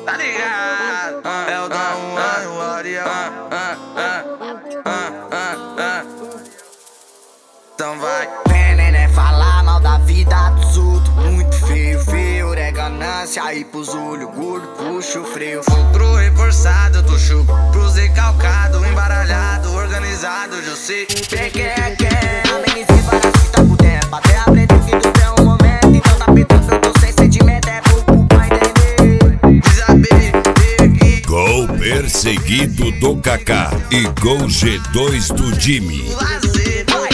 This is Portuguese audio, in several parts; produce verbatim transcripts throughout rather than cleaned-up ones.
Tá ligado? É o Dom Juan e o Ariel. Então vai. Veneno é falar mal da vida dos outros. Muito feio, feio, é ganância. Aí pros olhos gordo, puxa o freio. Fulcro reforçado, tô chuco. Cruze calcado, embaralhado, organizado, eu sei. Quem quer, quer, amenize várias fitas por tempo. Até aprender que tudo é um momento. Então tá pitando, eu tô sem sentimento. É pouco pra entender. Desaber, peguei. Gol perseguido do Kaká e gol G dois do Jimmy. Lazer, vai.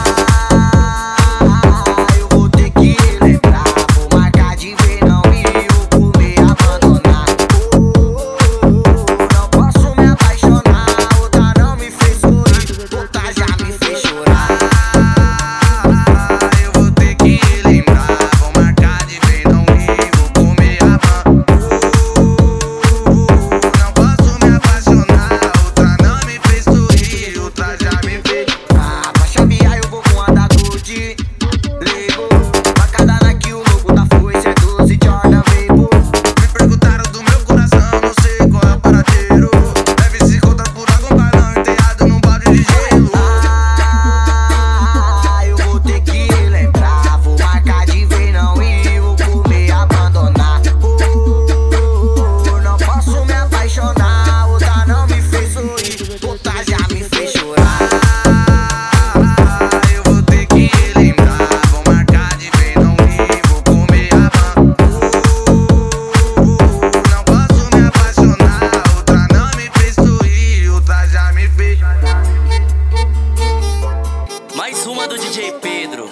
Mais uma do D J Pedro.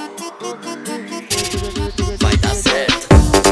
Vai dar certo.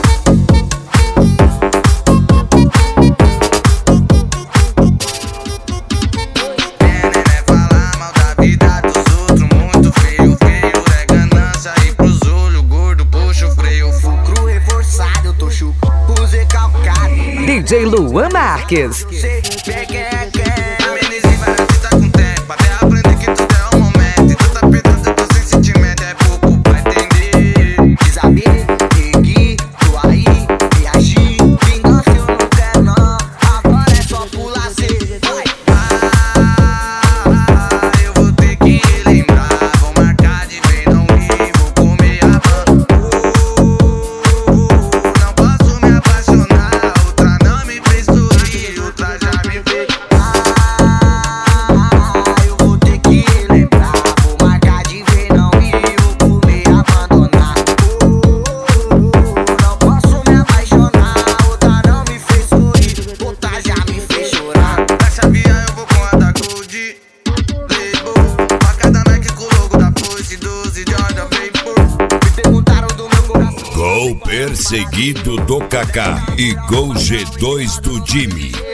Veneno é falar mal da vida dos outros. Muito feio, feio, é ganância. E pros olhos gordo, puxa o freio. Fulcro reforçado, eu tô chuco. Cruze calcado. D J Luan Marques. Cê quer, quer, quer. Amenize várias fitas com tempo. Até aprender que tudo é um momento. Então tá pitando, eu tô sem sentimento. É pouco pra entender. Desaber, peguei, tô aí, reagir. Vingança eu não quero não. Agora é só por lazer. Vai. Ah, eu vou ter que lembrar. Vou marcar de vez, não rir. Vou comer a van. Não posso me apaixonar. Outra não me fez sorrir. Outra já me fez. Eu vou ter que lembrar. Vou marcar de ver, não ir. Vou comer, abandonar. Não posso me apaixonar. Outra não me fez sorrir. Outra já me fez chorar. Pra chavear eu vou com a da Gold Label. Facada Nike com o logo da Foice. doze Jordan Vapor. Me perguntaram do meu coração. Gol perseguido do Kaká e gol G dois do Jimmy.